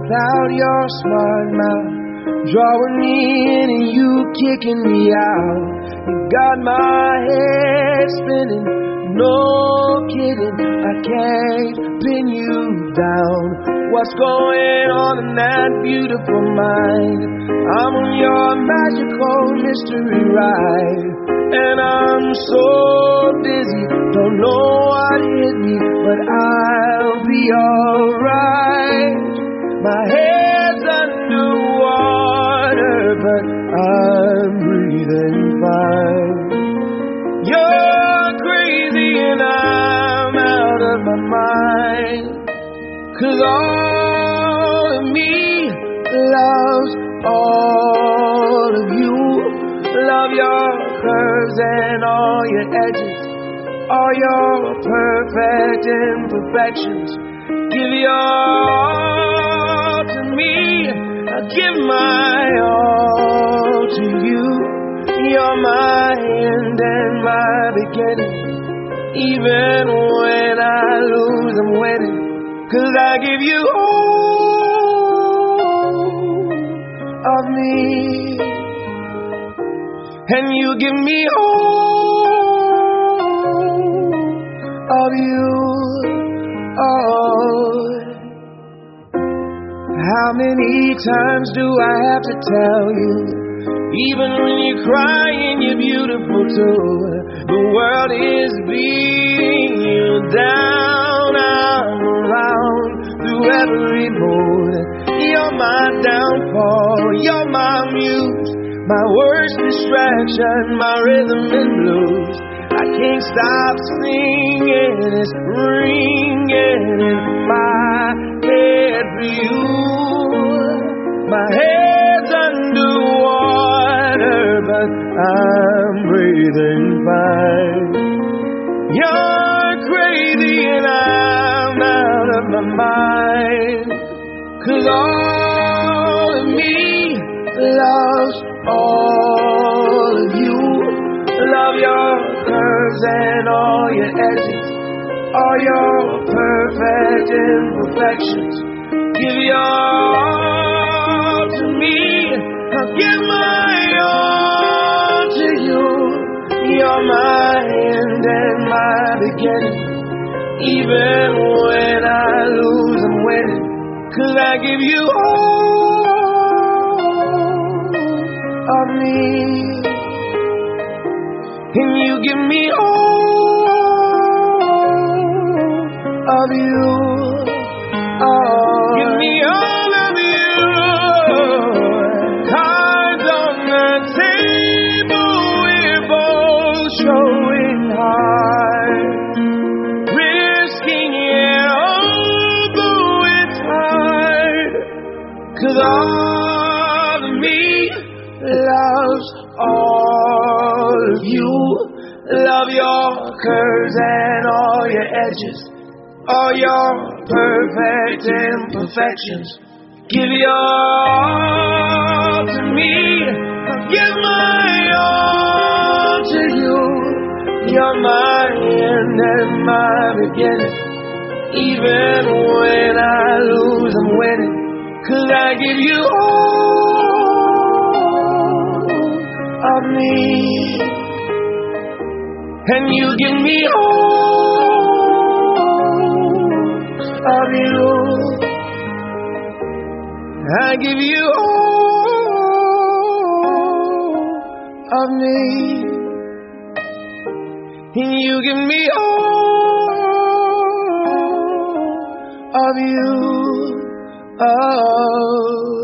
without your smart mouth, drawing me in and you kicking me out. You got my head spinning, no kidding, I can't pin you down. What's going on in that beautiful mind? I'm on your magical mystery ride, and I'm so dizzy, don't know what hit me, but I'll be alright. My head's underwater, but I'm breathing fine. You're crazy and I'm out of my mind, 'cause all of me loves all of you. Love your curves and all your edges, all your perfect imperfections. Give your all to me, I give my all to you. You're my end and my beginning. Even when I lose, I'm winning, 'cause I give you all of me, and you give me all of you. Oh, how many times do I have to tell you? Even when you're crying, you're beautiful too. The world is beating you down. I'm around through every mood. You're my downfall, you're my muse, my worst distraction, my rhythm and blues. I can't stop singing, it's ringing in my head for you. My head's underwater, but I'm breathing fine. You're crazy and I'm out of my mind, 'cause all of me loves all of you. Love your curves and all your edges, all your perfect imperfections. Give your all to me, I'll give my all to you. You're my end and my beginning. Even when I lose, I'm winning, 'cause I give you all of me, and you give me all of you. Oh, give me all of you. Cards on the table, we're both showing hard, risking it all, though it's hard, 'cause all of me loves all of you. Love your curves and all your edges, all your perfect imperfections. Give your all to me, I'll give my all to you. You're my end and my beginning. Even when I lose, I'm winning, 'cause I give you all of me, and you give me all of you. I give you all of me, and you give me all of you. Oh.